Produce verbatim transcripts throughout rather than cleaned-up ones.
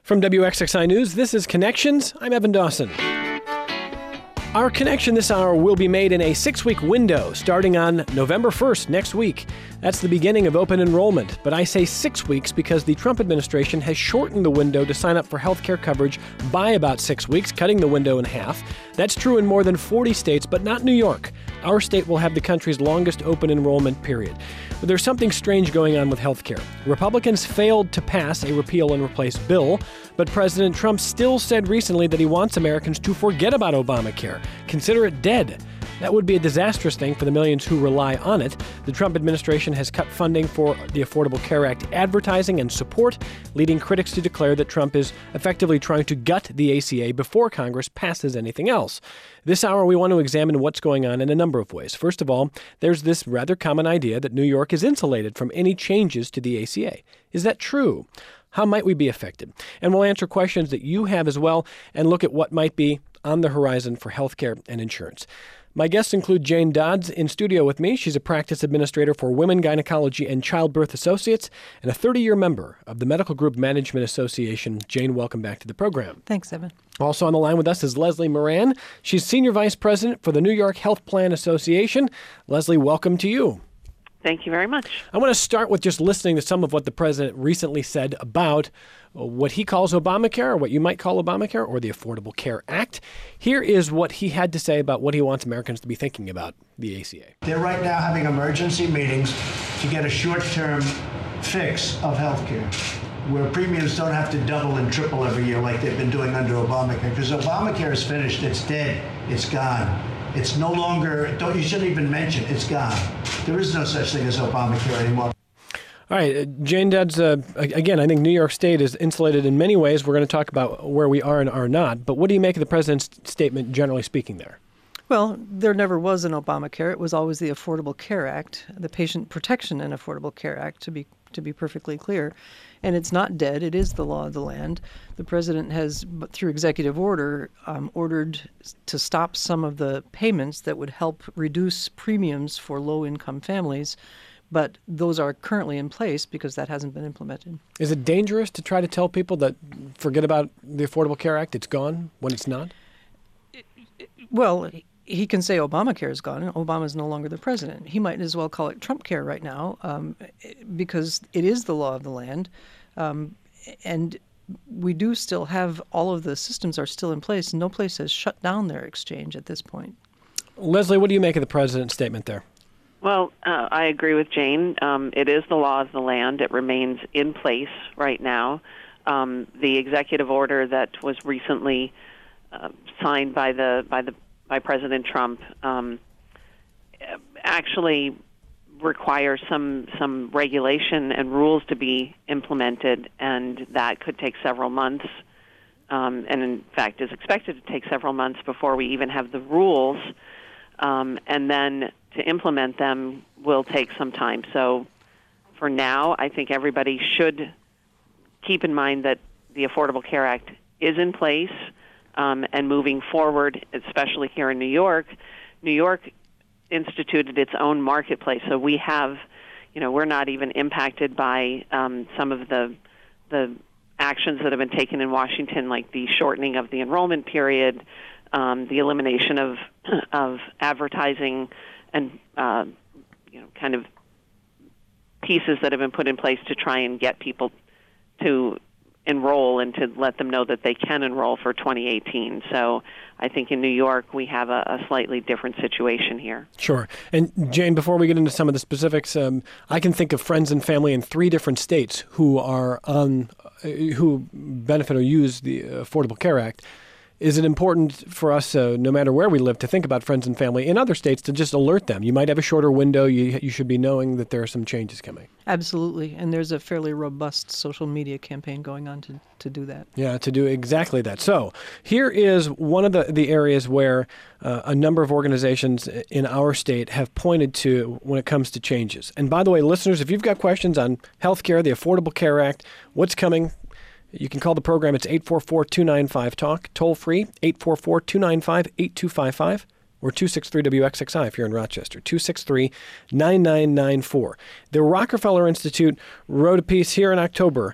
From W X X I News, this is Connections. I'm Evan Dawson. Our connection this hour will be made in a six-week window starting on November first next week. That's the beginning of open enrollment, but I say six weeks because the Trump administration has shortened the window to sign up for health care coverage by about six weeks, cutting the window in half. That's true in more than forty states, but not New York. Our state will have the country's longest open enrollment period. But there's something strange going on with health care. Republicans failed to pass a repeal and replace bill, but President Trump still said recently that he wants Americans to forget about Obamacare, consider it dead. That would be a disastrous thing for the millions who rely on it. The Trump administration has cut funding for the Affordable Care Act advertising and support, leading critics to declare that Trump is effectively trying to gut the A C A before Congress passes anything else. This hour, we want to examine what's going on in a number of ways. First of all, there's this rather common idea that New York is insulated from any changes to the A C A. Is that true? How might we be affected? And we'll answer questions that you have as well and look at what might be on the horizon for healthcare and insurance. My guests include Jane Dodds in studio with me. She's a practice administrator for Women Gynecology and Childbirth Associates and a thirty-year member of the Medical Group Management Association. Jane, welcome back to the program. Thanks, Evan. Also on the line with us is Leslie Moran. She's Senior Vice President for the New York Health Plan Association. Leslie, welcome to you. Thank you very much. I want to start with just listening to some of what the president recently said about what he calls Obamacare, or what you might call Obamacare, or the Affordable Care Act. Here is what he had to say about what he wants Americans to be thinking about the A C A. They're right now having emergency meetings to get a short-term fix of health care, where premiums don't have to double and triple every year like they've been doing under Obamacare. Because Obamacare is finished, it's dead, it's gone. It's no longer, don't you shouldn't even mention, it's gone. There is no such thing as Obamacare anymore. All right, uh, Jane Dodds, uh, again, I think New York State is insulated in many ways. We're going to talk about where we are and are not. But what do you make of the president's statement, generally speaking, there? Well, there never was an Obamacare. It was always the Affordable Care Act, the Patient Protection and Affordable Care Act, to be to be perfectly clear. And it's not dead. It is the law of the land. The president has, through executive order, um, ordered to stop some of the payments that would help reduce premiums for low-income families. But those are currently in place because that hasn't been implemented. Is it dangerous to try to tell people that forget about the Affordable Care Act, it's gone, when it's not? Well, he can say Obamacare is gone and Obama is no longer the president. He might as well call it Trump Care right now um, because it is the law of the land. Um, and we do still have all of the systems are still in place. No place has shut down their exchange at this point. Leslie, what do you make of the president's statement there? Well, uh, I agree with Jane. Um, it is the law of the land. It remains in place right now. Um, the executive order that was recently uh, signed by the by the by President Trump um, actually requires some some regulation and rules to be implemented, and that could take several months. Um, and in fact, is expected to take several months before we even have the rules, um, and then to implement them will take some time. So for now, I think everybody should keep in mind that the Affordable Care Act is in place um, and moving forward, especially here in New York. New York instituted its own marketplace, so we have, you know, we're not even impacted by um, some of the the actions that have been taken in Washington, like the shortening of the enrollment period, um, the elimination of of advertising, and uh, you know, kind of pieces that have been put in place to try and get people to enroll and to let them know that they can enroll for twenty eighteen. So I think in New York we have a, a slightly different situation here. Sure. And Jane, before we get into some of the specifics, um, I can think of friends and family in three different states who are on, uh, who benefit or use the Affordable Care Act. Is it important for us, uh, no matter where we live, to think about friends and family in other states to just alert them? You might have a shorter window. You, you should be knowing that there are some changes coming. Absolutely. And there's a fairly robust social media campaign going on to, to do that. Yeah, to do exactly that. So here is one of the, the areas where uh, a number of organizations in our state have pointed to when it comes to changes. And by the way, listeners, if you've got questions on healthcare, the Affordable Care Act, what's coming, you can call the program. It's eight four four, two nine five, talk, toll free, eight four four, two nine five, eight two five five, or two six three W X X I if you're in Rochester, two six three, nine nine nine four. The Rockefeller Institute wrote a piece here in October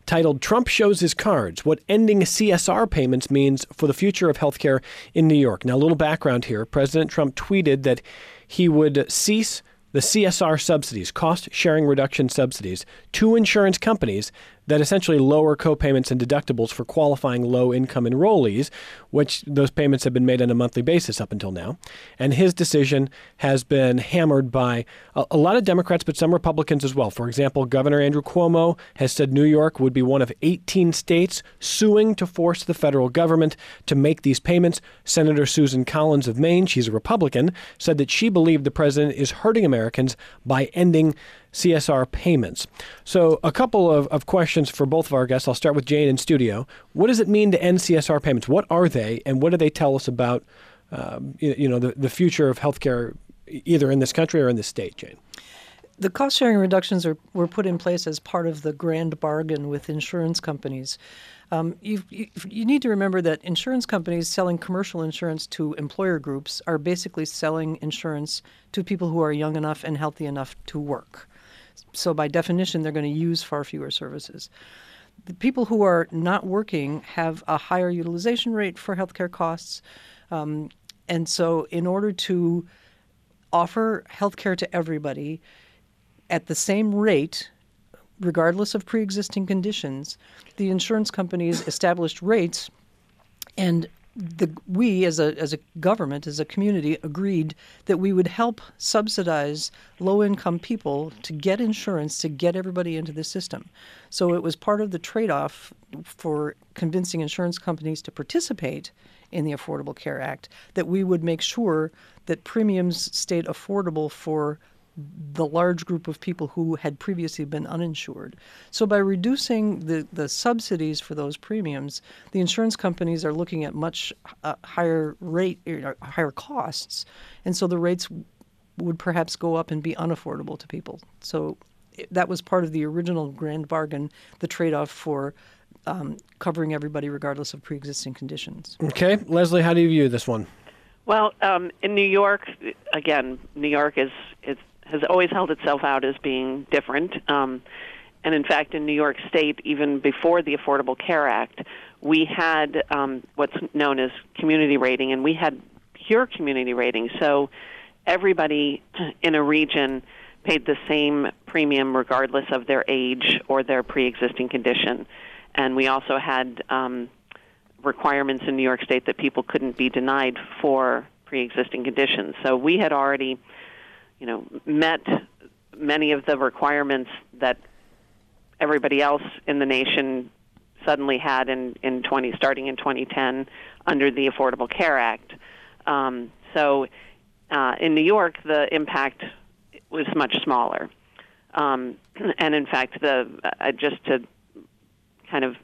titled Trump Shows His Cards, What Ending C S R Payments Means for the Future of Healthcare in New York. Now, a little background here. President Trump tweeted that he would cease the C S R subsidies, cost-sharing reduction subsidies, to insurance companies that essentially lower copayments and deductibles for qualifying low-income enrollees, which those payments have been made on a monthly basis up until now. And his decision has been hammered by a, a lot of Democrats, but some Republicans as well. For example, Governor Andrew Cuomo has said New York would be one of eighteen states suing to force the federal government to make these payments. Senator Susan Collins of Maine, she's a Republican, said that she believed the president is hurting Americans by ending C S R payments. So a couple of, of questions for both of our guests. I'll start with Jane in studio. What does it mean to end C S R payments? What are they, and what do they tell us about um, you, you know, the, the future of healthcare either in this country or in this state, Jane? The cost-sharing reductions are, were put in place as part of the grand bargain with insurance companies. Um, you, you, you need to remember that insurance companies selling commercial insurance to employer groups are basically selling insurance to people who are young enough and healthy enough to work. So by definition, they're going to use far fewer services. The people who are not working have a higher utilization rate for healthcare costs. Um, and so in order to offer healthcare to everybody at the same rate, regardless of pre-existing conditions, the insurance companies established rates, and the, we as a as a government, as a community, agreed that we would help subsidize low-income people to get insurance to get everybody into the system. So it was part of the trade-off for convincing insurance companies to participate in the Affordable Care Act that we would make sure that premiums stayed affordable for the large group of people who had previously been uninsured. So by reducing the, the subsidies for those premiums, the insurance companies are looking at much uh, higher rate, uh, higher costs, and so the rates would perhaps go up and be unaffordable to people. So it, that was part of the original grand bargain, the trade-off for um, covering everybody regardless of pre-existing conditions. Okay. Leslie, how do you view this one? Well, um, in New York, again, New York is is has always held itself out as being different. Um, and in fact, in New York State, even before the Affordable Care Act, we had um, what's known as community rating, and we had pure community rating. So everybody in a region paid the same premium regardless of their age or their pre-existing condition. And we also had um, requirements in New York State that people couldn't be denied for pre-existing conditions. So we had already you know, met many of the requirements that everybody else in the nation suddenly had in, in twenty starting in twenty ten under the Affordable Care Act. Um, so uh, in New York, the impact was much smaller. Um, and in fact, the uh, just to kind of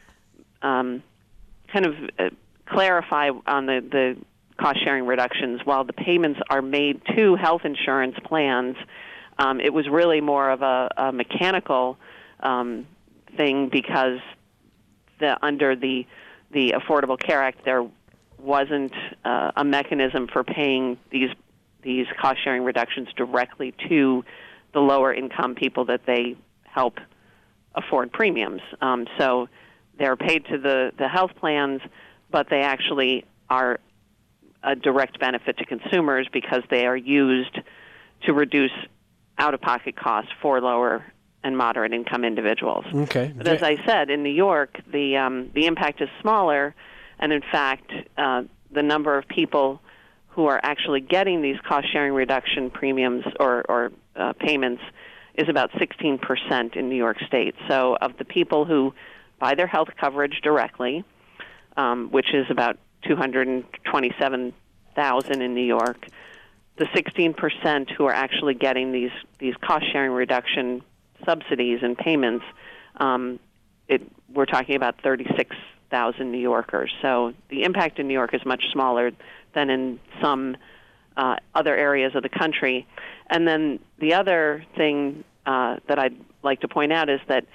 um, kind of uh, clarify on the, the cost-sharing reductions, while the payments are made to health insurance plans, um, it was really more of a, a mechanical um, thing because the, under the the Affordable Care Act, there wasn't uh, a mechanism for paying these these cost-sharing reductions directly to the lower-income people that they help afford premiums. Um, so they're paid to the, the health plans, but they actually are a direct benefit to consumers because they are used to reduce out-of-pocket costs for lower and moderate income individuals. Okay. But as I said, in New York, the um, the impact is smaller, and in fact, uh, the number of people who are actually getting these cost-sharing reduction premiums or, or uh, payments is about sixteen percent in New York State. So of the people who buy their health coverage directly, um, which is about two hundred twenty-seven thousand in New York, the sixteen percent who are actually getting these, these cost-sharing reduction subsidies and payments, um, it, we're talking about thirty-six thousand New Yorkers. So the impact in New York is much smaller than in some uh, other areas of the country. And then the other thing uh, that I'd like to point out is that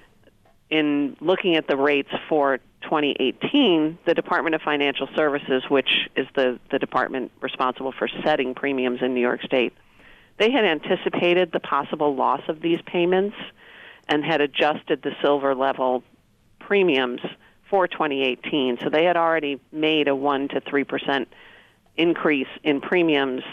in looking at the rates for twenty eighteen, the Department of Financial Services, which is the, the department responsible for setting premiums in New York State, they had anticipated the possible loss of these payments, and had adjusted the silver level premiums for twenty eighteen. So they had already made a one to three percent increase in premiums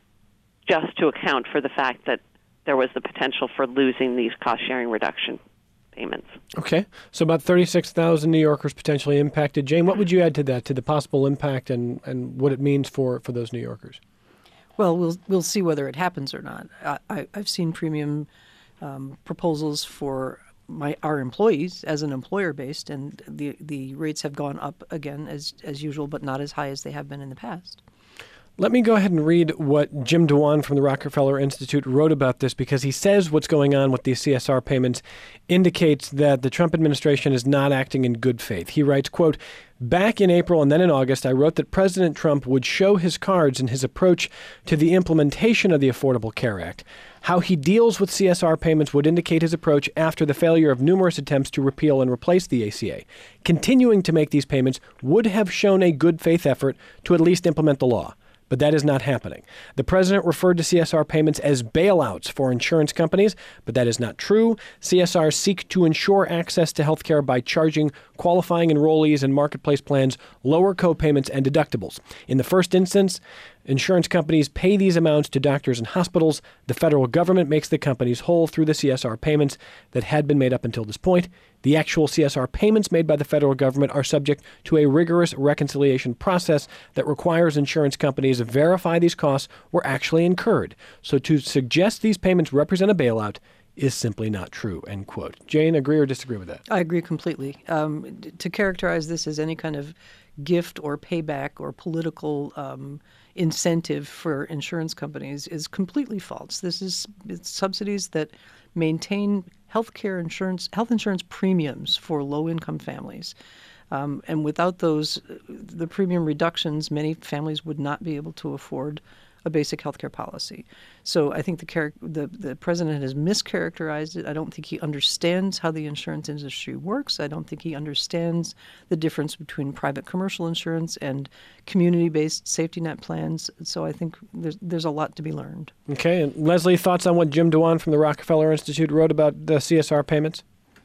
just to account for the fact that there was the potential for losing these cost-sharing reduction payments. Okay, so about thirty-six thousand New Yorkers potentially impacted. Jane, what would you add to that, to the possible impact and, and what it means for, for those New Yorkers? Well, we'll we'll see whether it happens or not. I, I, I've seen premium um, proposals for my our employees as an employer-based, and the the rates have gone up again as as usual, but not as high as they have been in the past. Let me go ahead and read what Jim Dewan from the Rockefeller Institute wrote about this, because he says what's going on with these C S R payments indicates that the Trump administration is not acting in good faith. He writes, quote, "Back in April and then in August, I wrote that President Trump would show his cards in his approach to the implementation of the Affordable Care Act. How he deals with C S R payments would indicate his approach after the failure of numerous attempts to repeal and replace the A C A. Continuing to make these payments would have shown a good faith effort to at least implement the law. But that is not happening. The president referred to C S R payments as bailouts for insurance companies, but that is not true. C S Rs seek to ensure access to health care by charging qualifying enrollees in marketplace plans lower co-payments and deductibles. In the first instance, insurance companies pay these amounts to doctors and hospitals. The federal government makes the companies whole through the C S R payments that had been made up until this point. The actual C S R payments made by the federal government are subject to a rigorous reconciliation process that requires insurance companies to verify these costs were actually incurred. So to suggest these payments represent a bailout is simply not true," end quote. Jane, agree or disagree with that? I agree completely. Um, to characterize this as any kind of gift or payback or political um, incentive for insurance companies is completely false. This is it's subsidies that maintain health care insurance, health insurance premiums for low-income families. Um, and without those, the premium reductions, many families would not be able to afford a basic health care policy. So I think the, char- the the president has mischaracterized it. I don't think he understands how the insurance industry works. I don't think he understands the difference between private commercial insurance and community-based safety net plans. So I think there's there's a lot to be learned. Okay, and Leslie, thoughts on what Jim Dewan from the Rockefeller Institute wrote about the C S R payments?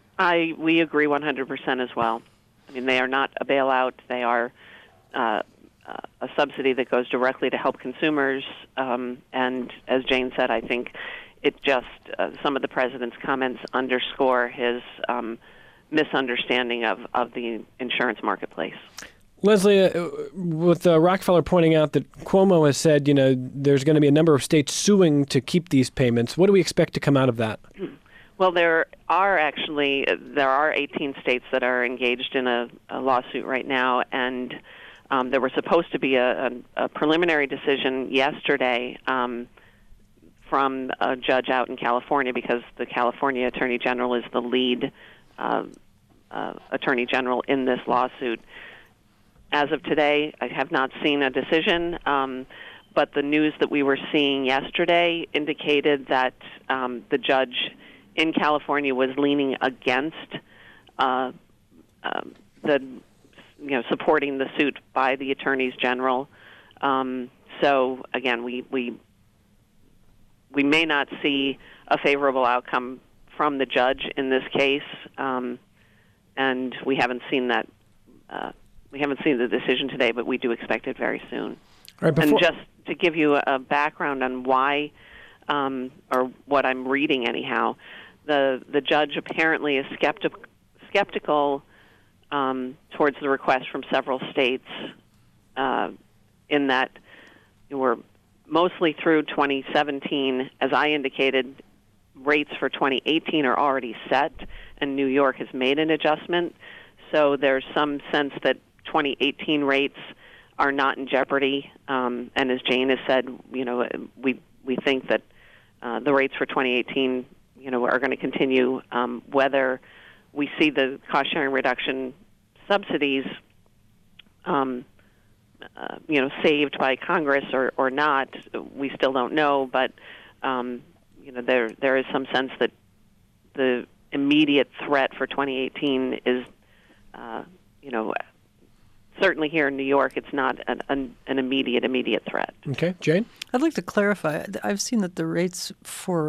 I we agree one hundred percent as well. I mean, they are not a bailout. They are uh, uh, a subsidy that goes directly to help consumers. Um, and as Jane said, I think it just, uh, some of the president's comments underscore his um, misunderstanding of, of the insurance marketplace. Leslie, uh, with uh, Rockefeller pointing out that Cuomo has said, you know, there's going to be a number of states suing to keep these payments, what do we expect to come out of that? Well, there are actually, there are eighteen states that are engaged in a, a lawsuit right now, and um, there was supposed to be a, a, a preliminary decision yesterday um, from a judge out in California, because the California Attorney General is the lead uh, uh, Attorney General in this lawsuit. As of today, I have not seen a decision, um, but the news that we were seeing yesterday indicated that um, the judge in California was leaning against uh, uh, the, you know, supporting the suit by the attorneys general. Um, so again, we we we may not see a favorable outcome from the judge in this case, um, and we haven't seen that. Uh, we haven't seen the decision today, but we do expect it very soon. All right, before- and just to give you a background on why, um, or what I'm reading anyhow. The the judge apparently is skeptic, skeptical um, towards the request from several states, uh, in that we're mostly through twenty seventeen. As I indicated, rates for twenty eighteen are already set, and New York has made an adjustment. So there's some sense that twenty eighteen rates are not in jeopardy. Um, and as Jane has said, you know, we we think that uh, the rates for twenty eighteen, you know, are going to continue. Um, whether we see the cost-sharing reduction subsidies, um, uh, you know, saved by Congress or, or not, we still don't know. But um, you know, there there is some sense that the immediate threat for twenty eighteen is, uh, you know, certainly here in New York, it's not an, an, an immediate immediate threat. Okay, Jane? I'd like to clarify. I've seen that the rates for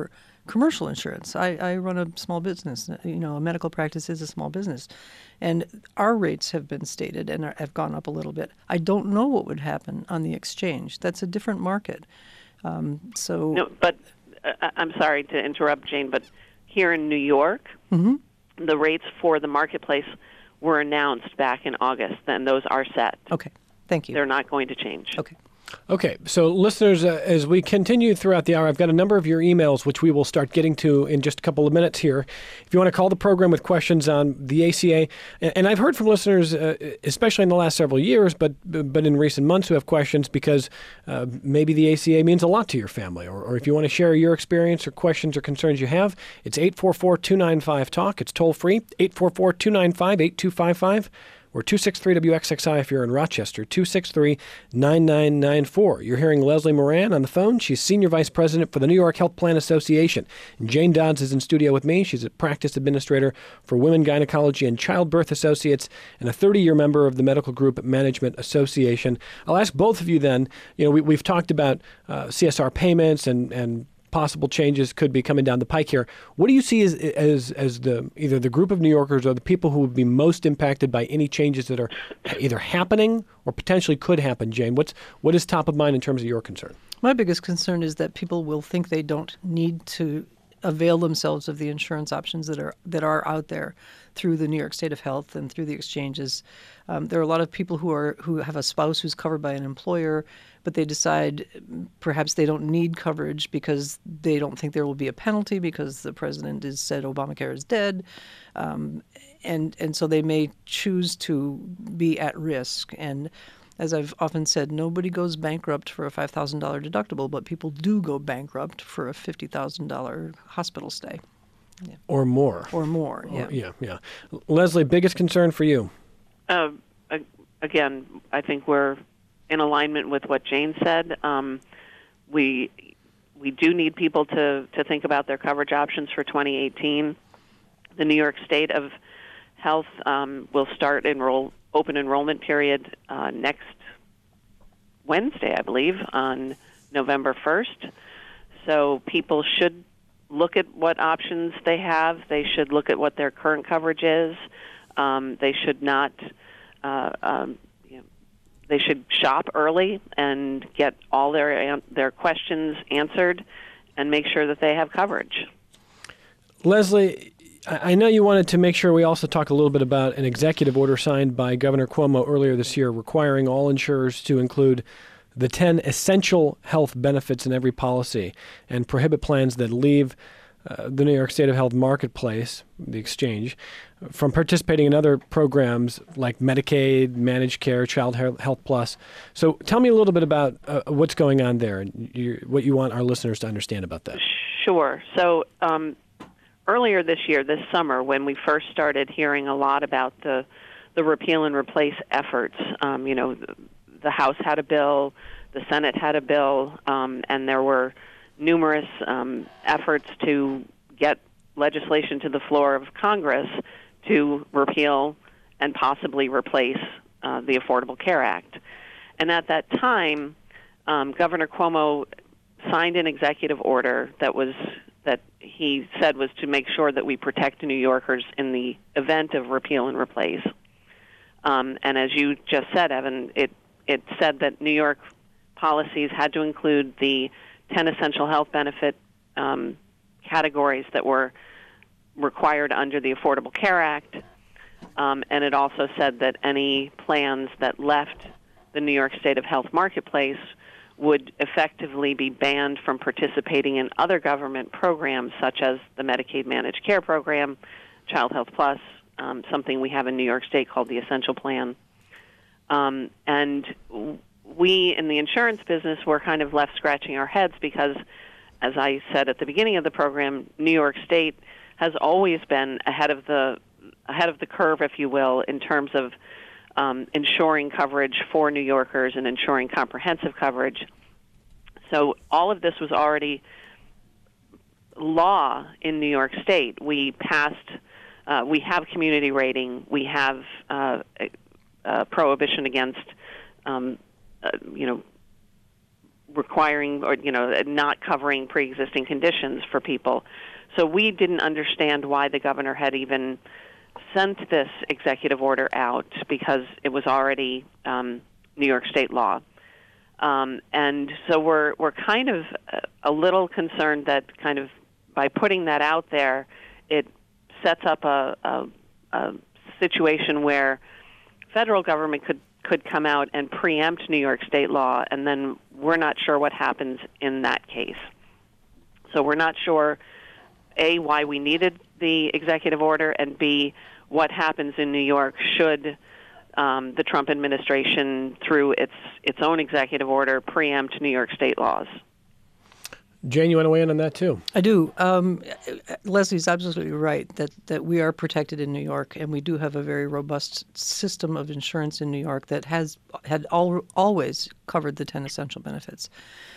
commercial insurance. I, I run a small business. You know, a medical practice is a small business. And our rates have been stated and are, have gone up a little bit. I don't know what would happen on the exchange. That's a different market. Um, so No, but uh, I'm sorry to interrupt, Jane, but here in New York, mm-hmm. the rates for the marketplace were announced back in August, and those are set. Okay. Thank you. They're not going to change. Okay. Okay, so listeners, uh, as we continue throughout the hour, I've got a number of your emails, which we will start getting to in just a couple of minutes here. If you want to call the program with questions on the A C A, and, and I've heard from listeners, uh, especially in the last several years, but but in recent months, who have questions because uh, maybe the A C A means a lot to your family, or, or if you want to share your experience or questions or concerns you have, it's eight four four, two nine five, talk. It's toll free, eight four four, two nine five, eight two five five. Or two six three W X X I if you're in Rochester, two six three, nine nine nine four. You're hearing Leslie Moran on the phone. She's Senior Vice President for the New York Health Plan Association. And Jane Dodds is in studio with me. She's a practice administrator for Women Gynecology and Childbirth Associates and a thirty-year member of the Medical Group Management Association. I'll ask both of you then, you know, we, we've talked about uh, C S R payments and, and possible changes could be coming down the pike here. What do you see as, as as the either the group of New Yorkers or the people who would be most impacted by any changes that are either happening or potentially could happen, Jane? What's what is top of mind in terms of your concern? My biggest concern is that people will think they don't need to avail themselves of the insurance options that are that are out there through the New York State of Health and through the exchanges. Um, there are a lot of people who are who have a spouse who's covered by an employer, but they decide perhaps they don't need coverage because they don't think there will be a penalty because the president has said Obamacare is dead, um, and and so they may choose to be at risk. And as I've often said, nobody goes bankrupt for a five thousand dollars deductible, but people do go bankrupt for a fifty thousand dollars hospital stay. Yeah. Or more. Or more, yeah. Or, yeah, yeah. Leslie, biggest concern for you? Uh, again, I think we're in alignment with what Jane said. Um, we we do need people to, to think about their coverage options for twenty eighteen. The New York State of Health um, will start enroll open enrollment period uh, next Wednesday, I believe, on November first. So people should look at what options they have. They should look at what their current coverage is. Um, they should not. Uh, um, you know, they should shop early and get all their their questions answered, and make sure that they have coverage. Leslie, I know you wanted to make sure we also talk a little bit about an executive order signed by Governor Cuomo earlier this year requiring all insurers to include the ten essential health benefits in every policy and prohibit plans that leave uh, the New York State of Health marketplace, the exchange, from participating in other programs like Medicaid, Managed Care, Child Health Plus. So tell me a little bit about uh, what's going on there and you, what you want our listeners to understand about that. Sure. So um, earlier this year, this summer, when we first started hearing a lot about the the repeal and replace efforts, um, you know, the, the House had a bill, the Senate had a bill, um, and there were numerous um, efforts to get legislation to the floor of Congress to repeal and possibly replace uh, the Affordable Care Act. And at that time, um, Governor Cuomo signed an executive order that was that he said was to make sure that we protect New Yorkers in the event of repeal and replace. Um, and as you just said, Evan, it it said that New York policies had to include the ten essential health benefit um, categories that were required under the Affordable Care Act. Um, and it also said that any plans that left the New York State of Health marketplace would effectively be banned from participating in other government programs such as the Medicaid Managed Care Program, Child Health Plus, um, something we have in New York State called the Essential Plan. Um, and we in the insurance business were kind of left scratching our heads because, as I said at the beginning of the program, New York State has always been ahead of the ahead of the curve, if you will, in terms of um, ensuring coverage for New Yorkers and ensuring comprehensive coverage. So all of this was already law in New York State. We passed, uh, we have community rating, we have uh, a, a prohibition against, um, uh, you know, requiring or, you know, not covering pre-existing conditions for people. So we didn't understand why the governor had even sent this executive order out, because it was already um, New York state law. Um, and so we're we're kind of a little concerned that kind of by putting that out there, it sets up a, a, a situation where federal government could, could come out and preempt New York state law, and then we're not sure what happens in that case. So we're not sure, A, why we needed the executive order, and B, what happens in New York should um, the Trump administration, through its its own executive order, preempt New York state laws. Jane, you want to weigh in on that too? I do. Um, Leslie's absolutely right that, that we are protected in New York, and we do have a very robust system of insurance in New York that has had al- always covered the ten essential benefits.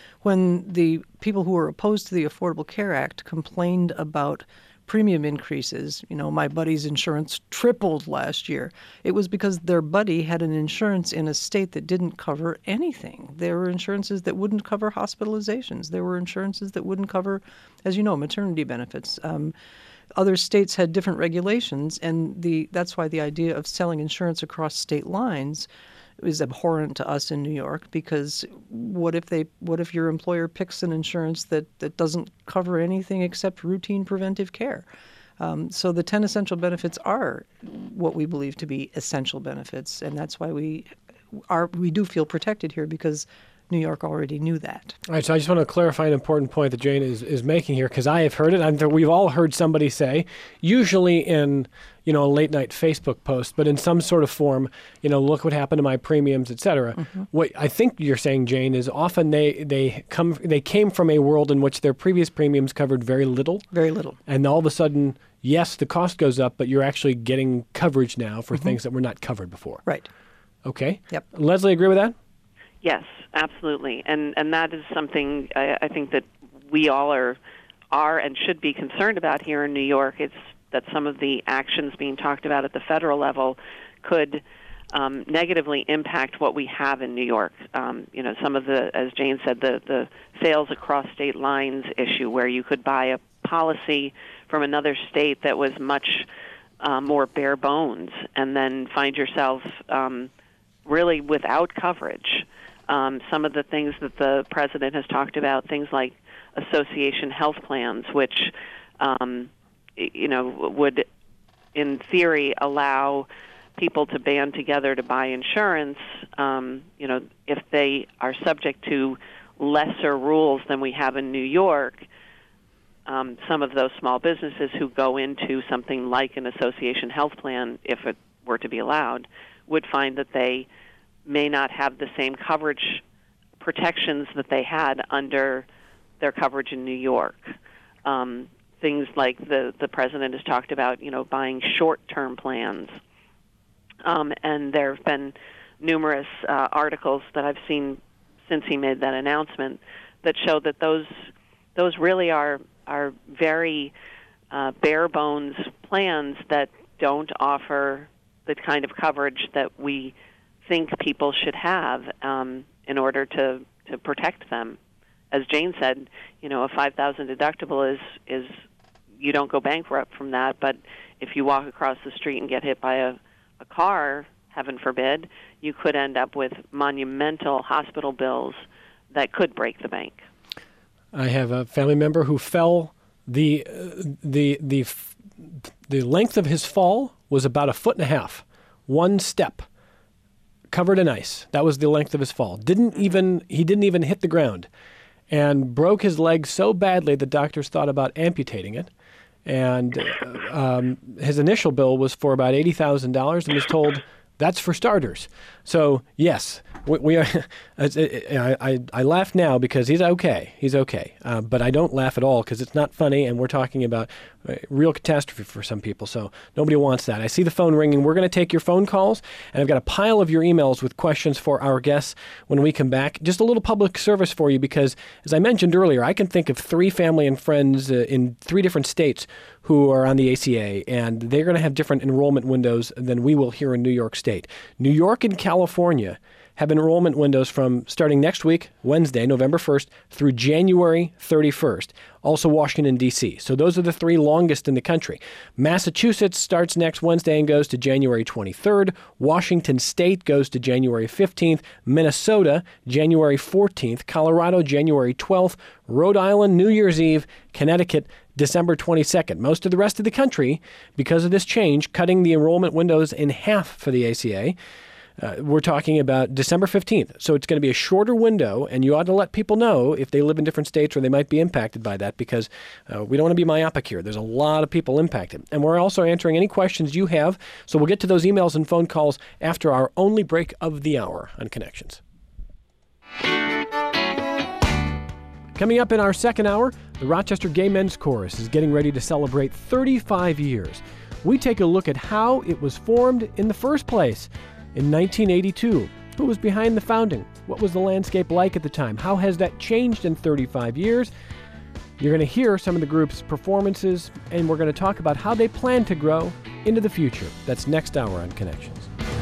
When the people who were opposed to the Affordable Care Act complained about premium increases, you know, my buddy's insurance tripled last year, it was because their buddy had an insurance in a state that didn't cover anything. There were insurances that wouldn't cover hospitalizations. There were insurances that wouldn't cover, as you know, maternity benefits. Um, other states had different regulations, and the that's why the idea of selling insurance across state lines is abhorrent to us in New York, because what if they what if your employer picks an insurance that, that doesn't cover anything except routine preventive care? Um, so the ten essential benefits are what we believe to be essential benefits, and that's why we are we do feel protected here, because New York already knew that. All right, so I just want to clarify an important point that Jane is, is making here, because I have heard it, and we've all heard somebody say, usually in, you know, a late night Facebook post, but in some sort of form, you know, look what happened to my premiums, et cetera. Mm-hmm. What I think you're saying, Jane, is often they they come they came from a world in which their previous premiums covered very little. Very little. And all of a sudden, yes, the cost goes up, but you're actually getting coverage now for mm-hmm. things that were not covered before. Right. Okay. Yep. Leslie, agree with that? Yes, absolutely, and and that is something I, I think that we all are are and should be concerned about here in New York. It's that some of the actions being talked about at the federal level could um, negatively impact what we have in New York. Um, you know, some of the, as Jane said, the the sales across state lines issue, where you could buy a policy from another state that was much uh, more bare bones, and then find yourself um, really without coverage. Um, some of the things that the president has talked about, things like association health plans, which, um, you know, would, in theory, allow people to band together to buy insurance, um, you know, if they are subject to lesser rules than we have in New York, um, some of those small businesses who go into something like an association health plan, if it were to be allowed, would find that they may not have the same coverage protections that they had under their coverage in New York. Um, things like the, the president has talked about, you know, buying short-term plans. Um, and there have been numerous uh, articles that I've seen since he made that announcement that show that those those really are, are very uh, bare-bones plans that don't offer the kind of coverage that we think people should have um, in order to, to protect them. As Jane said, you know, a five thousand deductible is is you don't go bankrupt from that, but if you walk across the street and get hit by a, a car, heaven forbid, you could end up with monumental hospital bills that could break the bank. I have a family member who fell. The uh, the the the length of his fall was about a foot and a half, one step. Covered in ice. That was the length of his fall. Didn't even he didn't even hit the ground, and broke his leg so badly the doctors thought about amputating it. And uh, um, his initial bill was for about eighty thousand dollars, and was told that's for starters. So yes, we, we are. I, I I laugh now because he's okay. He's okay, uh, but I don't laugh at all because it's not funny, and we're talking about a real catastrophe for some people. So nobody wants that. I see the phone ringing. We're going to take your phone calls, and I've got a pile of your emails with questions for our guests when we come back. Just a little public service for you, because as I mentioned earlier, I can think of three family and friends uh, in three different states who are on the A C A, and they're going to have different enrollment windows than we will here in New York State. New York and California have enrollment windows from starting next week, Wednesday, November first, through January thirty-first. Also Washington, D C. So those are the three longest in the country. Massachusetts starts next Wednesday and goes to January twenty-third. Washington State goes to January fifteenth. Minnesota, January fourteenth. Colorado, January twelfth. Rhode Island, New Year's Eve. Connecticut, December twenty-second. Most of the rest of the country, because of this change, cutting the enrollment windows in half for the A C A. Uh, we're talking about December fifteenth. So it's going to be a shorter window, and you ought to let people know if they live in different states or they might be impacted by that, because uh, we don't want to be myopic here. There's a lot of people impacted. And we're also answering any questions you have. So we'll get to those emails and phone calls after our only break of the hour on Connections. Coming up in our second hour, the Rochester Gay Men's Chorus is getting ready to celebrate thirty-five years. We take a look at how it was formed in the first place. In nineteen eighty-two, who was behind the founding? What was the landscape like at the time? How has that changed in thirty-five years? You're going to hear some of the group's performances, and we're going to talk about how they plan to grow into the future. That's next hour on Connections.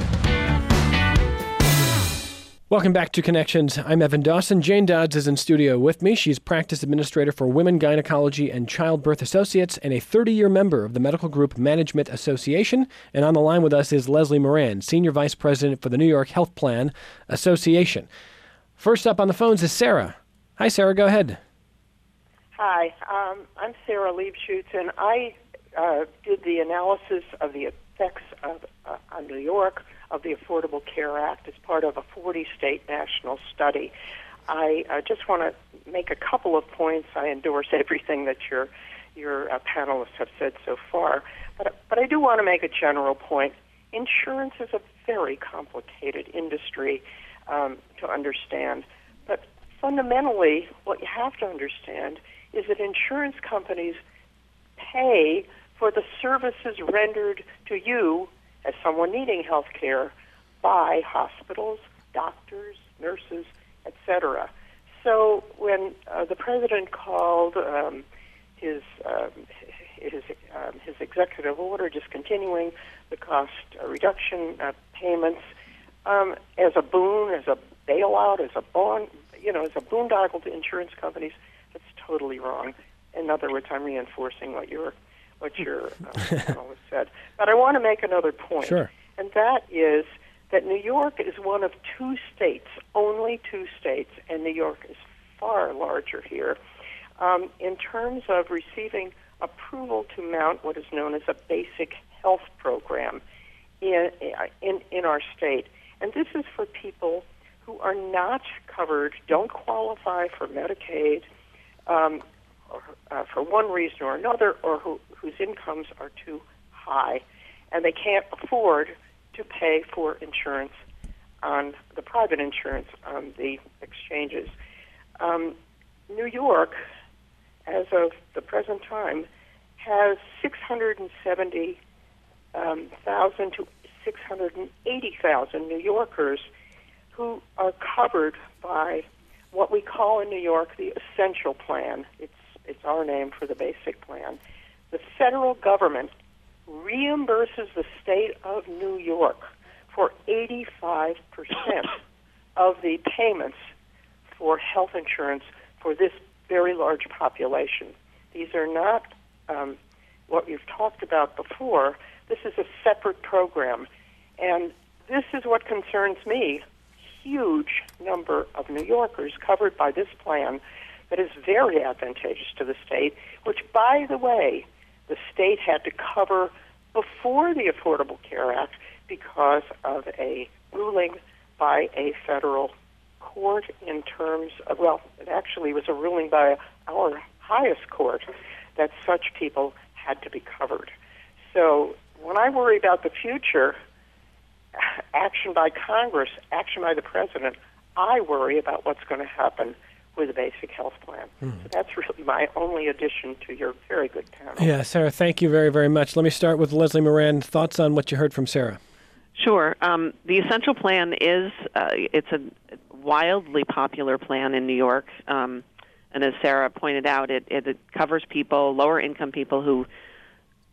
Welcome back to Connections. I'm Evan Dawson. Jane Dodds is in studio with me. She's practice administrator for Women Gynecology and Childbirth Associates and a thirty-year member of the Medical Group Management Association. And on the line with us is Leslie Moran, Senior Vice President for the New York Health Plan Association. First up on the phones is Sarah. Hi, Sarah. Go ahead. Hi. Um, I'm Sarah Liebschutz, and I uh, did the analysis of the effects of uh, on New York of the Affordable Care Act as part of a forty-state national study. I uh, just want to make a couple of points. I endorse everything that your your uh, panelists have said so far, but but I do want to make a general point. Insurance is a very complicated industry um, to understand, but fundamentally, what you have to understand is that insurance companies pay for the services rendered to you as someone needing health care by hospitals, doctors, nurses, et cetera. So when uh, the president called um, his um, his um, his executive order discontinuing the cost uh, reduction uh, payments um, as a boon, as a bailout, as a bond, you know, as a boondoggle to insurance companies, that's totally wrong. In other words, I'm reinforcing what you're what your uh, panelist said. But I want to make another point, Sure. and that is that New York is one of two states, only two states, and New York is far larger here, um, in terms of receiving approval to mount what is known as a basic health program in, in, in our state. And this is for people who are not covered, don't qualify for Medicaid, um, or, uh, for one reason or another, or who, whose incomes are too high, and they can't afford to pay for insurance on the private insurance on the exchanges. Um, New York, as of the present time, has six hundred seventy thousand um, to six hundred eighty thousand New Yorkers who are covered by what we call in New York the Essential Plan. It's It's our name for the basic plan. The federal government reimburses the state of New York for eighty-five percent of the payments for health insurance for this very large population. These are not um, what we've talked about before. This is a separate program. And this is what concerns me. Huge number of New Yorkers covered by this plan that is very advantageous to the state, which, by the way, the state had to cover before the Affordable Care Act because of a ruling by a federal court in terms of, well, it actually was a ruling by our highest court that such people had to be covered. So when I worry about the future, action by Congress, action by the president, I worry about what's going to happen with a basic health plan. Hmm. So that's really my only addition to your very good panel. Yeah, Sarah, thank you very, very much. Let me start with Leslie Moran. Thoughts on what you heard from Sarah? Sure. Um, the Essential Plan is, uh, it's a wildly popular plan in New York. Um, and as Sarah pointed out, it, it, it covers people, lower income people who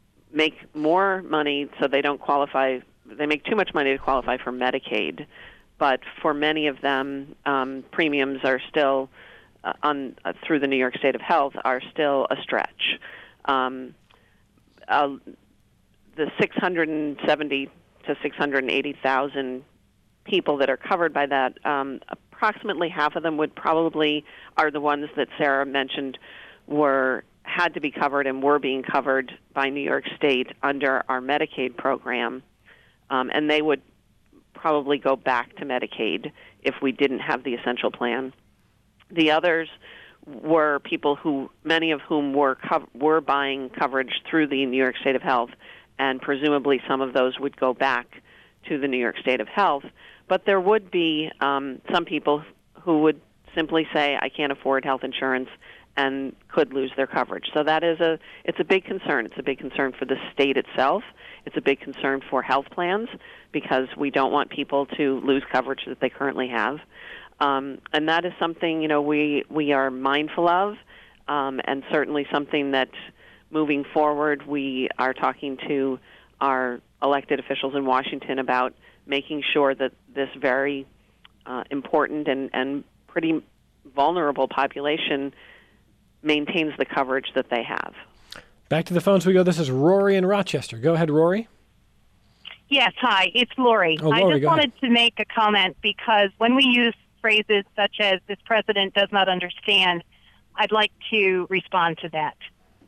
make more money so they don't qualify, they make too much money to qualify for Medicaid. but for many of them, um, premiums are still uh, on uh, through the New York State of Health are still a stretch. Um, uh, the six hundred seventy to six hundred eighty thousand people that are covered by that, um, approximately half of them would probably are the ones that Sarah mentioned were had to be covered and were being covered by New York State under our Medicaid program, um, and they would probably go back to Medicaid if we didn't have the essential plan. The others were people who, many of whom were co- were buying coverage through the New York State of Health, and presumably some of those would go back to the New York State of Health. But there would be um, some people who would simply say, I can't afford health insurance, and could lose their coverage. So that is a, it's a big concern. It's a big concern for the state itself. It's a big concern for health plans because we don't want people to lose coverage that they currently have. Um, and that is something, you know, we, we are mindful of, um, and certainly something that moving forward we are talking to our elected officials in Washington about making sure that this very uh, important and, and pretty vulnerable population maintains the coverage that they have. Back to the phones we go. This is Rory in Rochester. Go ahead, Rory. Yes, hi, it's Lori. Oh, Lori, I just go wanted ahead. to make a comment because when we use phrases such as this president does not understand, I'd like to respond to that.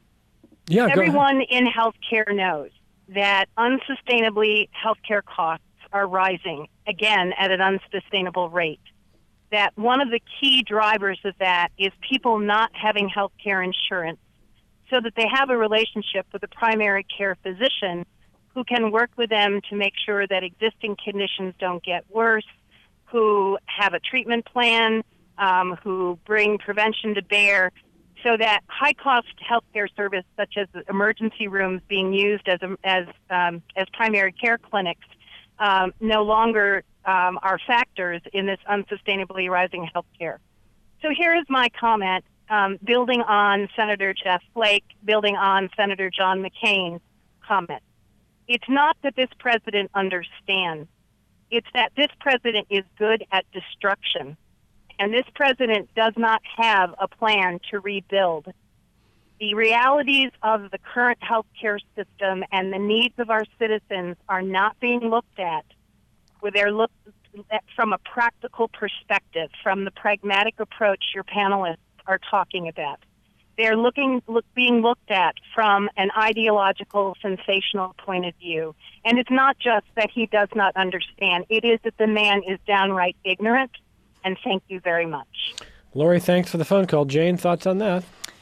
Yeah, Everyone in healthcare knows that unsustainably healthcare costs are rising, again, at an unsustainable rate. That one of the key drivers of that is people not having health care insurance so that they have a relationship with a primary care physician who can work with them to make sure that existing conditions don't get worse, who have a treatment plan, um, who bring prevention to bear, so that high-cost health care service such as emergency rooms being used as, as, um, as primary care clinics um, no longer Um, are factors in this unsustainably rising health care. So here is my comment, um, building on Senator Jeff Flake, building on Senator John McCain's comment. It's not that this president understands. It's that this president is good at destruction. And this president does not have a plan to rebuild. The realities of the current healthcare system and the needs of our citizens are not being looked at where they're looked at from a practical perspective, from the pragmatic approach your panelists are talking about. They're looking, look, being looked at from an ideological, sensational point of view. And it's not just that he does not understand. It is that the man is downright ignorant. And thank you very much. Lori, thanks for the phone call. Jane, thoughts on that?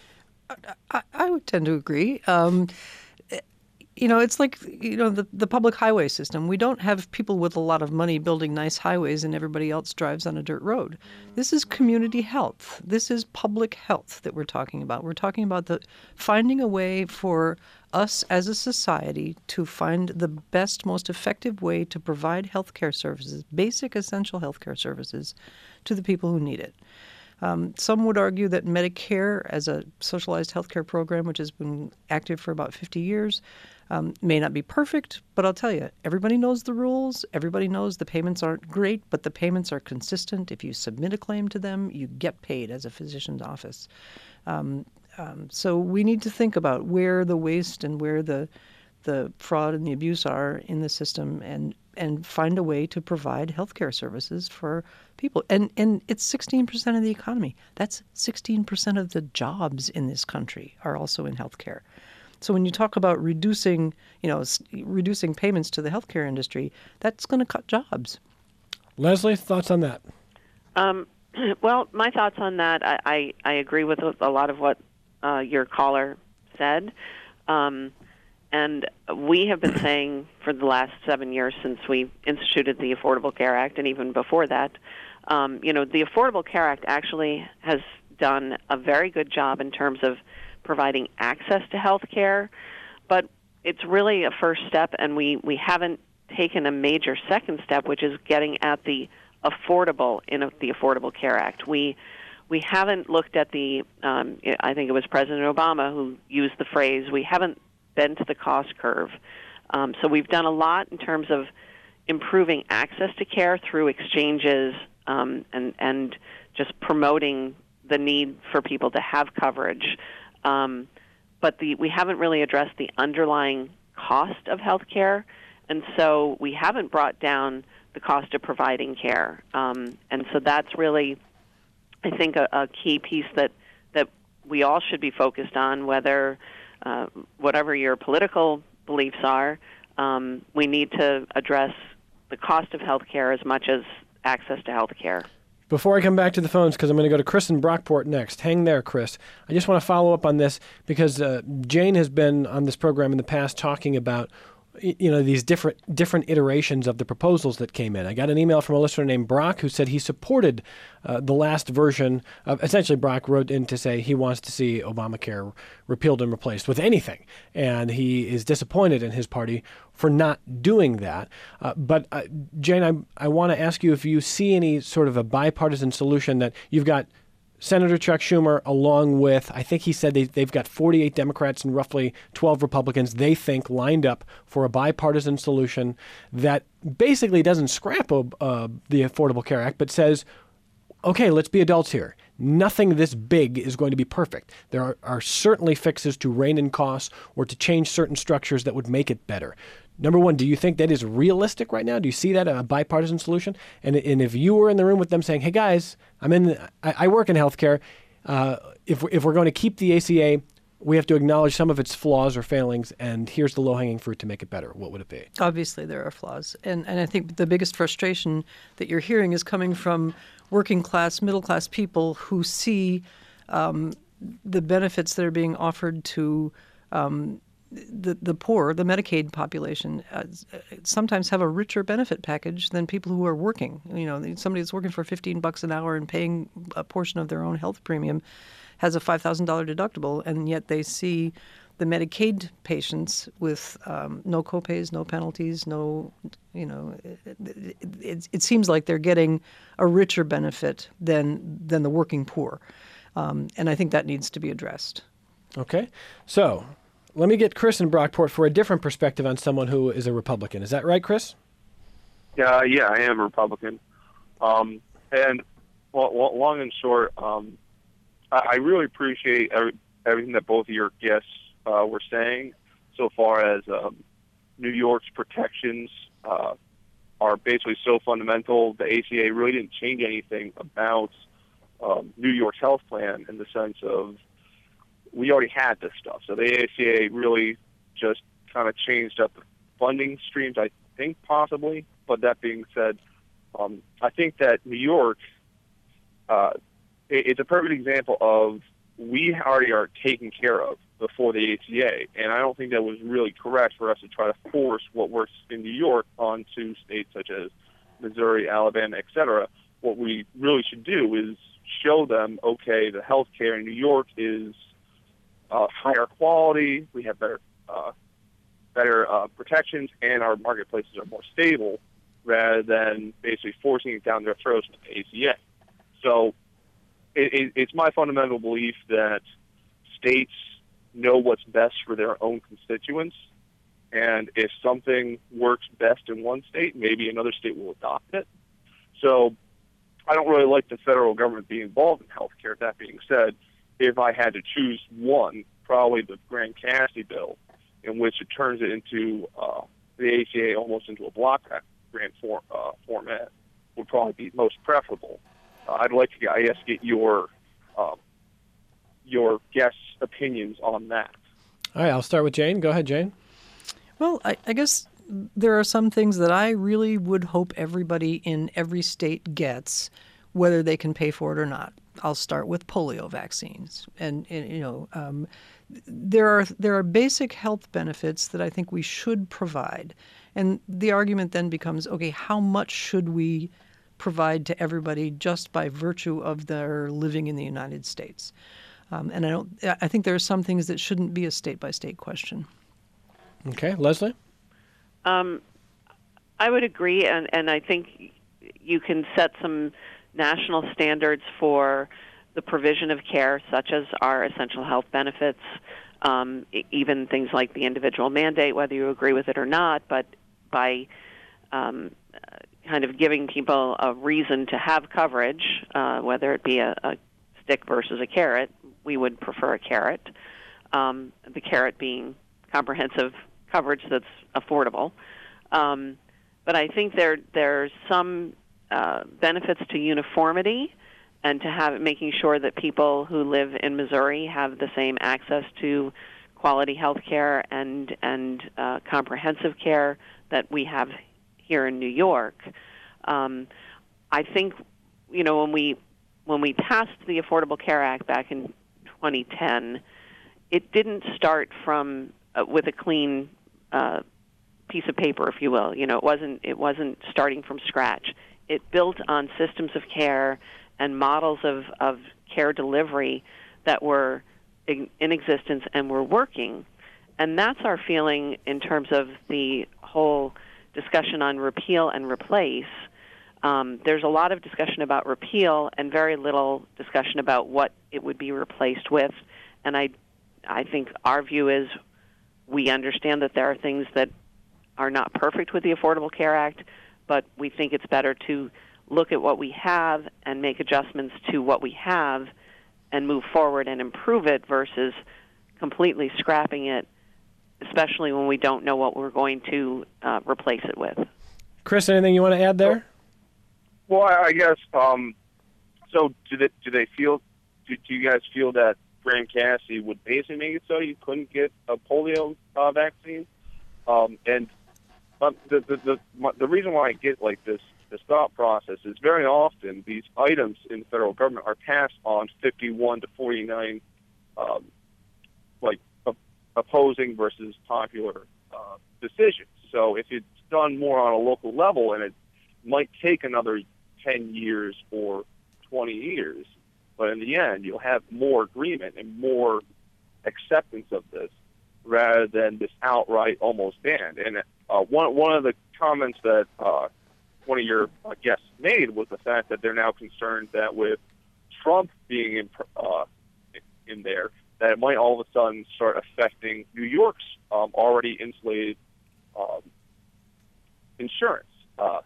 I, I would tend to agree. Um, You know, it's like, you know, the, the public highway system. We don't have people with a lot of money building nice highways and everybody else drives on a dirt road. This is community health. This is public health that we're talking about. We're talking about the finding a way for us as a society to find the best, most effective way to provide health care services, basic, essential health care services, to the people who need it. Um, some would argue that Medicare, as a socialized health care program, which has been active for about fifty years, um, may not be perfect, but I'll tell you, everybody knows the rules. Everybody knows the payments aren't great, but the payments are consistent. If you submit a claim to them, you get paid as a physician's office. Um, um, so we need to think about where the waste and where the the fraud and the abuse are in the system, and and find a way to provide healthcare services for people. And and it's sixteen percent of the economy. That's sixteen percent of the jobs in this country are also in healthcare. So when you talk about reducing, you know, reducing payments to the healthcare industry, that's going to cut jobs. Leslie, thoughts on that? Um, well, my thoughts on that, I, I, I agree with a lot of what uh, your caller said. Um, and we have been saying for the last seven years since we instituted the Affordable Care Act, and even before that, um, you know, the Affordable Care Act actually has done a very good job in terms of providing access to health care, but it's really a first step, and we, we haven't taken a major second step, which is getting at the affordable in a, the Affordable Care Act. We we haven't looked at the, um, I think it was President Obama who used the phrase, we haven't been to the cost curve. Um, so we've done a lot in terms of improving access to care through exchanges um, and and just promoting the need for people to have coverage. Um, but the we haven't really addressed the underlying cost of health care, and so we haven't brought down the cost of providing care. Um, and so that's really, I think, a, a key piece that, that we all should be focused on, whether uh, whatever your political beliefs are, um, we need to address the cost of health care as much as access to health care. Before I come back to the phones, because I'm going to go to Chris in Brockport next. Hang there, Chris. I just want to follow up on this because uh, Jane has been on this program in the past talking about you know, these different different iterations of the proposals that came in. I got an email from a listener named Brock who said he supported uh, the last version of, essentially Brock wrote in to say he wants to see Obamacare repealed and replaced with anything. And he is disappointed in his party for not doing that. Uh, but uh, Jane, I, I want to ask you if you see any sort of a bipartisan solution that you've got Senator Chuck Schumer, along with, I think he said they, they've got forty-eight Democrats and roughly twelve Republicans, they think, lined up for a bipartisan solution that basically doesn't scrap uh, the Affordable Care Act, but says, okay, let's be adults here. Nothing this big is going to be perfect. There are, are certainly fixes to rein in costs or to change certain structures that would make it better. Number one, do you think that is realistic right now? Do you see that a bipartisan solution? And and if you were in the room with them saying, "Hey guys, I'm in, I, I work in healthcare. Uh, if if we're going to keep the A C A, we have to acknowledge some of its flaws or failings, and here's the low-hanging fruit to make it better." What would it be? Obviously, there are flaws, and and I think the biggest frustration that you're hearing is coming from working class, middle class people who see um, the benefits that are being offered to. Um, The, the poor, the Medicaid population, uh, sometimes have a richer benefit package than people who are working. You know, somebody that's working for fifteen bucks an hour and paying a portion of their own health premium has a five thousand dollars deductible, and yet they see the Medicaid patients with um, no copays, no penalties, no, you know, it, it, it seems like they're getting a richer benefit than than the working poor, um, and I think that needs to be addressed. Okay, so. Let me get Chris in Brockport for a different perspective on someone who is a Republican. Is that right, Chris? Yeah, yeah, I am a Republican. Um, and well, well, long and short, um, I, I really appreciate every, everything that both of your guests uh, were saying so far as um, New York's protections uh, are basically so fundamental. The A C A really didn't change anything about um, New York's health plan in the sense of we already had this stuff. So the A C A really just kind of changed up the funding streams, I think, possibly. But that being said, um, I think that New York, uh, it, it's a perfect example of we already are taken care of before the A C A. And I don't think that was really correct for us to try to force what works in New York onto states such as Missouri, Alabama, et cetera. What we really should do is show them, okay, the health care in New York is Uh, higher quality, we have better uh, better uh, protections, and our marketplaces are more stable rather than basically forcing it down their throats with the A C A. So it, it, it's my fundamental belief that states know what's best for their own constituents, and if something works best in one state, maybe another state will adopt it. So I don't really like the federal government being involved in healthcare. That being said, if I had to choose one, probably the Grant Cassidy bill, in which it turns it into uh, the A C A almost into a block grant form, uh, format, would probably be most preferable. Uh, I'd like to, I guess, get your um, your guests' opinions on that. All right, I'll start with Jane. Go ahead, Jane. Well, I, I guess there are some things that I really would hope everybody in every state gets, whether they can pay for it or not. I'll start with polio vaccines, and, and you know, um, there are there are basic health benefits that I think we should provide, and the argument then becomes, okay, how much should we provide to everybody just by virtue of their living in the United States? Um, and I don't. I think there are some things that shouldn't be a state by state question. Okay, Leslie. Um, I would agree, and and I think you can set some national standards for the provision of care, such as our essential health benefits, um, even things like the individual mandate, whether you agree with it or not. But by um, uh, kind of giving people a reason to have coverage, uh, whether it be a, a stick versus a carrot. We would prefer a carrot, um, the carrot being comprehensive coverage that's affordable. Um, but I think there there's some uh, benefits to uniformity and to have making sure that people who live in Missouri have the same access to quality health care and, and uh, comprehensive care that we have here in New York. Um, I think, you know, when we when we passed the Affordable Care Act back in twenty ten, it didn't start from uh, with a clean uh, piece of paper, if you will. You know, it wasn't it wasn't starting from scratch. It built on systems of care and models of, of care delivery that were in, in existence and were working. And that's our feeling in terms of the whole discussion on repeal and replace. Um, there's a lot of discussion about repeal and very little discussion about what it would be replaced with. And I, I think our view is we understand that there are things that are not perfect with the Affordable Care Act, but we think it's better to look at what we have and make adjustments to what we have and move forward and improve it versus completely scrapping it, especially when we don't know what we're going to uh, replace it with. Chris, anything you want to add there? Well, I I guess, um, so do they, do they feel, do, do you guys feel that Graham Cassidy would basically make it so you couldn't get a polio uh, vaccine? Um, and um, the, the, the, the reason why I get like this, this thought process is very often these items in the federal government are passed on fifty-one to forty-nine, um, like op- opposing versus popular uh, decisions. So if it's done more on a local level, and it might take another ten years or twenty years, but in the end, you'll have more agreement and more acceptance of this rather than this outright almost ban. And uh, one one of the comments that uh, one of your uh, guests made was the fact that they're now concerned that with Trump being in, uh, in there, that it might all of a sudden start affecting New York's um, already insulated um, insurance uh,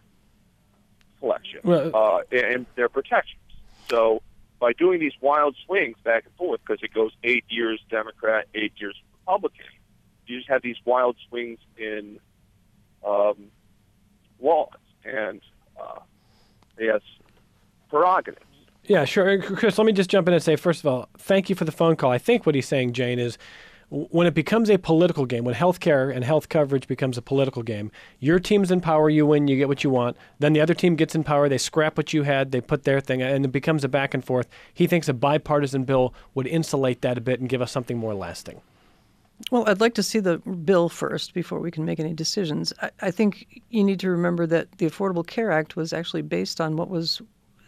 collection well, uh, and their protections. So by doing these wild swings back and forth, because it goes eight years Democrat, eight years Republican, you just have these wild swings in um, laws and, uh, yes, prerogatives. Yeah, sure. Chris, let me just jump in and say, first of all, thank you for the phone call. I think what he's saying, Jane, is when it becomes a political game, when healthcare and health coverage becomes a political game, your team's in power, you win, you get what you want. Then the other team gets in power, they scrap what you had, they put their thing, and it becomes a back and forth. He thinks a bipartisan bill would insulate that a bit and give us something more lasting. Well, I'd like to see the bill first before we can make any decisions. I, I think you need to remember that the Affordable Care Act was actually based on what was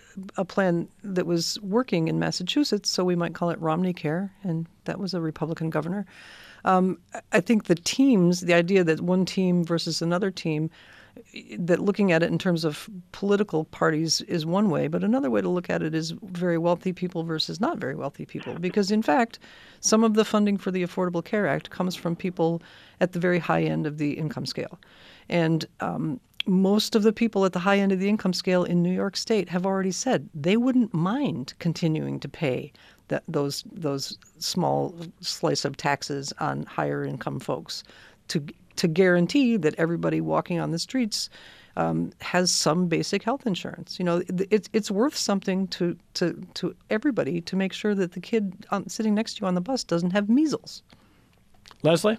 a plan that was working in Massachusetts, so we might call it Romney Care, and that was a Republican governor. Um, I think the teams, the idea that one team versus another team, that looking at it in terms of political parties is one way, but another way to look at it is very wealthy people versus not very wealthy people. Because, in fact, some of the funding for the Affordable Care Act comes from people at the very high end of the income scale. And um, most of the people at the high end of the income scale in New York State have already said they wouldn't mind continuing to pay that, those those small slice of taxes on higher income folks to to guarantee that everybody walking on the streets um, has some basic health insurance. You know, it's it's worth something to to to everybody to make sure that the kid on, sitting next to you on the bus doesn't have measles. Leslie?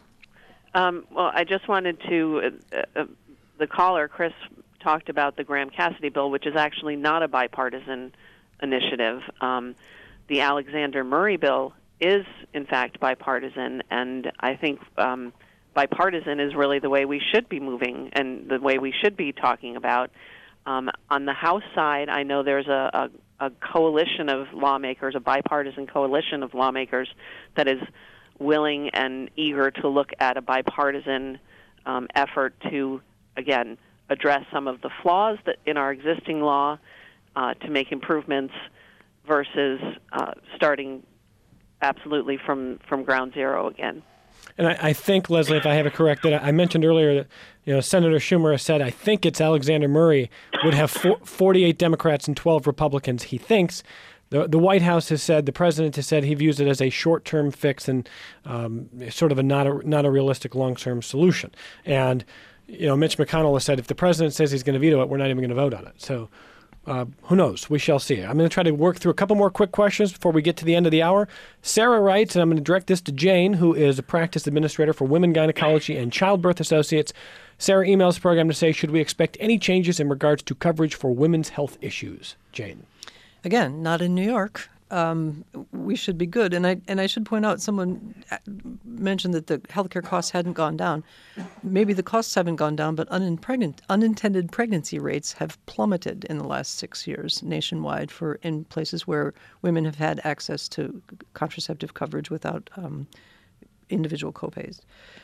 Um, well, I just wanted to. Uh, uh, the caller, Chris, talked about the Graham Cassidy bill, which is actually not a bipartisan initiative. Um, the Alexander Murray bill is, in fact, bipartisan, and I think um, bipartisan is really the way we should be moving and the way we should be talking about. Um, on the House side, I know there's a, a, a coalition of lawmakers, a bipartisan coalition of lawmakers that is willing and eager to look at a bipartisan um, effort to, again, address some of the flaws that in our existing law uh, to make improvements versus uh, starting absolutely from, from ground zero again. And I, I think, Leslie, if I have it correct, that I mentioned earlier that you know Senator Schumer has said, I think it's Alexander Murray would have four, forty-eight Democrats and twelve Republicans. He thinks the the White House has said, the president has said, he views it as a short-term fix and um, sort of a not a not a realistic long-term solution. And you know, Mitch McConnell has said, if the president says he's going to veto it, we're not even going to vote on it. So. Uh, who knows? We shall see. I'm going to try to work through a couple more quick questions before we get to the end of the hour. Sarah writes, and I'm going to direct this to Jane, who is a practice administrator for Women Gynecology and Childbirth Associates. Sarah emails the program to say, should we expect any changes in regards to coverage for women's health issues? Jane. Again, not in New York. Um, we should be good. And I and I should point out, someone mentioned that the healthcare costs hadn't gone down. Maybe the costs haven't gone down, but unintended, unintended pregnancy rates have plummeted in the last six years nationwide for in places where women have had access to contraceptive coverage without um, individual copays.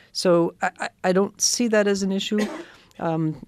So I, I don't see that as an issue. Um,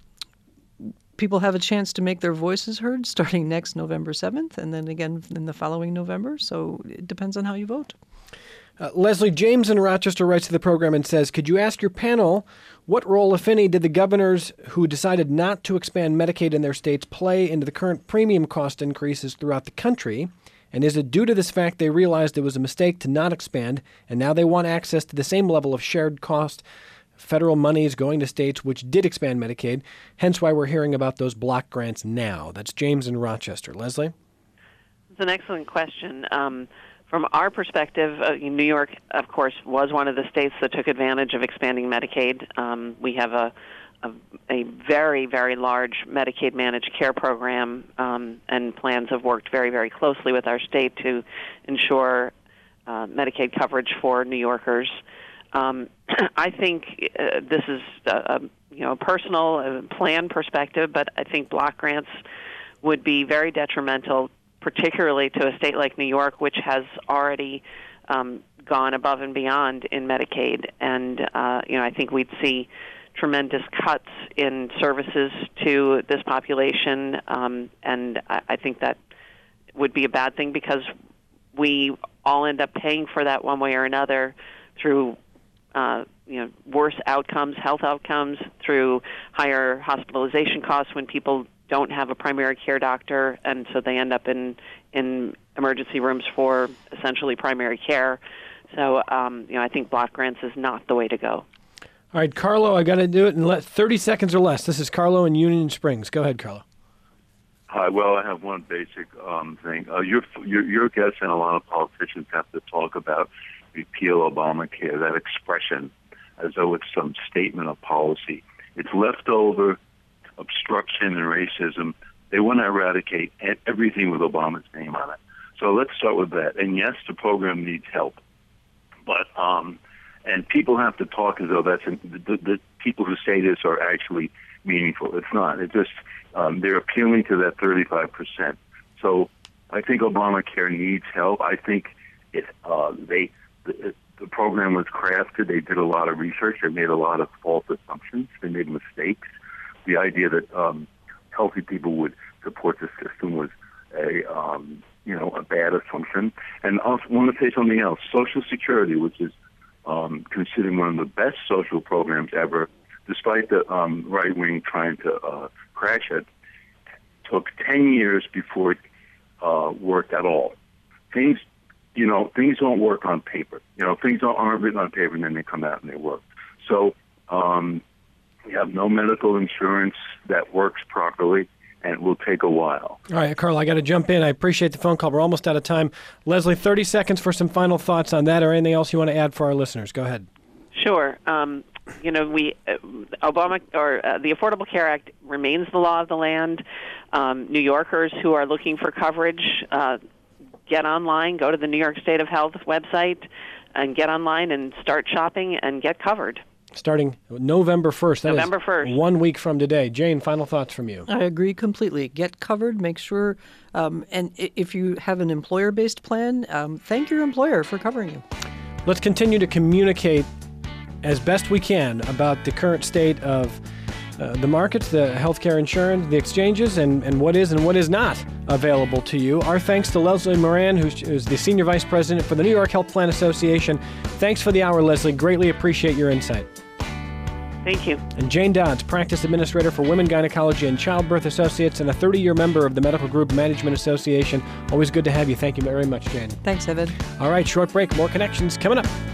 People have a chance to make their voices heard starting next November seventh and then again in the following November. So it depends on how you vote. Uh, Leslie, James in Rochester writes to the program and says, could you ask your panel what role, if any, did the governors who decided not to expand Medicaid in their states play into the current premium cost increases throughout the country? And is it due to this fact they realized it was a mistake to not expand and now they want access to the same level of shared cost federal monies going to states which did expand Medicaid, hence why we're hearing about those block grants now? That's James in Rochester. Leslie? It's an excellent question. Um, from our perspective, uh, New York, of course, was one of the states that took advantage of expanding Medicaid. Um, we have a, a, a very, very large Medicaid managed care program, um, and plans have worked very, very closely with our state to ensure uh, Medicaid coverage for New Yorkers. Um, I think uh, this is a, a you know a personal uh, plan perspective, but I think block grants would be very detrimental, particularly to a state like New York, which has already um, gone above and beyond in Medicaid. And uh, you know I think we'd see tremendous cuts in services to this population, um, and I, I think that would be a bad thing because we all end up paying for that one way or another through Uh, you know, worse outcomes, health outcomes, through higher hospitalization costs when people don't have a primary care doctor, and so they end up in in emergency rooms for essentially primary care. So, um, you know, I think block grants is not the way to go. All right, Carlo, I got to do it in le- thirty seconds or less. This is Carlo in Union Springs. Go ahead, Carlo. Hi. Well, I have one basic um, thing. Uh, your, your your guests and a lot of politicians have to talk about repeal Obamacare, that expression, as though it's some statement of policy. It's leftover obstruction and racism. They want to eradicate everything with Obama's name on it. So let's start with that. And yes, the program needs help. But, um, and people have to talk as though that's, the, the people who say this are actually meaningful. It's not. It's just, um, they're appealing to that thirty-five percent. So I think Obamacare needs help. I think it, uh, they, The, the program was crafted. They did a lot of research. They made a lot of false assumptions. They made mistakes. The idea that um, healthy people would support the system was a um, you know a bad assumption. And I also want to say something else. Social Security, which is um, considered one of the best social programs ever, despite the um, right wing trying to uh, crash it, took ten years before it uh, worked at all. Things. You know, things don't work on paper. You know, things aren't written on paper and then they come out and they work. So um, we have no medical insurance that works properly, and it will take a while. All right, Carl, I got to jump in. I appreciate the phone call. We're almost out of time. Leslie, thirty seconds for some final thoughts on that or anything else you want to add for our listeners. Go ahead. Sure. Um, you know, we uh, Obama or uh, the Affordable Care Act remains the law of the land. Um, New Yorkers who are looking for coverage, uh, get online, go to the New York State of Health website and get online and start shopping and get covered. Starting November first. That November is first. One week from today. Jane, final thoughts from you. I agree completely. Get covered. Make sure, um, and if you have an employer-based plan, um, thank your employer for covering you. Let's continue to communicate as best we can about the current state of uh, the markets, the healthcare insurance, the exchanges, and, and what is and what is not available to you. Our thanks to Leslie Moran, who's, who's the Senior Vice President for the New York Health Plan Association. Thanks for the hour, Leslie. Greatly appreciate your insight. Thank you. And Jane Dodds, Practice Administrator for Women Gynecology and Childbirth Associates and a thirty-year member of the Medical Group Management Association. Always good to have you. Thank you very much, Jane. Thanks, Evan. All right, short break. More Connections coming up.